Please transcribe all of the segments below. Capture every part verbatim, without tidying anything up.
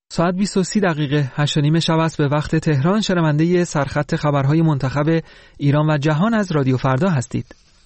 ساعت بیست و سه دقیقه هشت و نیم شب است به وقت تهران. شنونده سرخط خبرهای منتخب ایران و جهان از رادیو فردا هستید.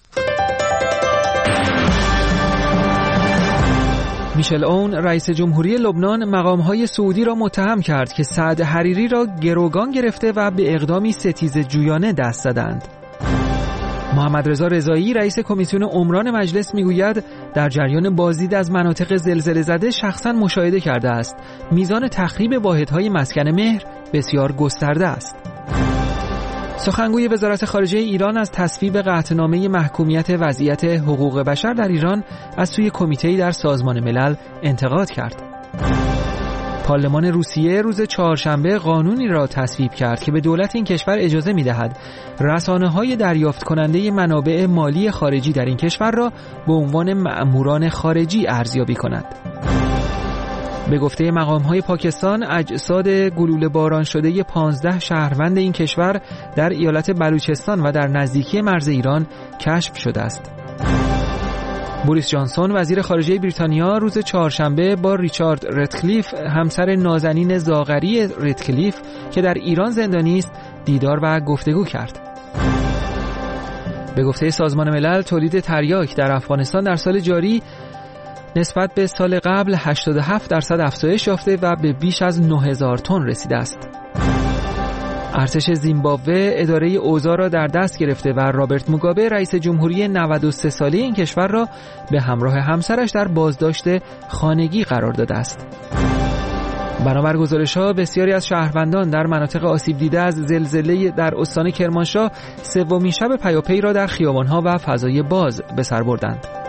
میشل اون رئیس جمهوری لبنان مقامهای سعودی را متهم کرد که سعد حریری را گروگان گرفته و به اقدامی ستیزه جویانه دست زدند. محمد رضا رضایی رئیس کمیسیون عمران مجلس میگوید در جریان بازدید از مناطق زلزله زده شخصا مشاهده کرده است میزان تخریب واحدهای مسکن مهر بسیار گسترده است. سخنگوی وزارت خارجه ایران از تصویب قطعنامه محکومیت وضعیت حقوق بشر در ایران از سوی کمیته‌ای در سازمان ملل انتقاد کرد. پارلمان روسیه روز چهارشنبه قانونی را تصویب کرد که به دولت این کشور اجازه می‌دهد رسانه‌های دریافت کننده منابع مالی خارجی در این کشور را به عنوان مأموران خارجی ارزیابی کند. به گفته مقام‌های پاکستان اجساد گلوله باران شده پانزده شهروند این کشور در ایالت بلوچستان و در نزدیکی مرز ایران کشف شده است. بوریس جانسون وزیر خارجه بریتانیا روز چهارشنبه با ریچارد رتکلیف همسر نازنین زاغری رتکلیف که در ایران زندانی است دیدار و گفتگو کرد. به گفته سازمان ملل تولید تریاک در افغانستان در سال جاری نسبت به سال قبل هشتاد و هفت درصد افزایش یافته و به بیش از نه هزار تن رسیده است. ارتش زیمبابوه اداره اوضاع را در دست گرفته و رابرت موگابه رئیس جمهوری نود و سه ساله این کشور را به همراه همسرش در بازداشت خانگی قرار داده است. بنابر گزارش‌ها بسیاری از شهروندان در مناطق آسیب دیده از زلزله در استان کرمانشاه سومین شب پیاپی را در خیابان‌ها و فضای باز به سر بردند.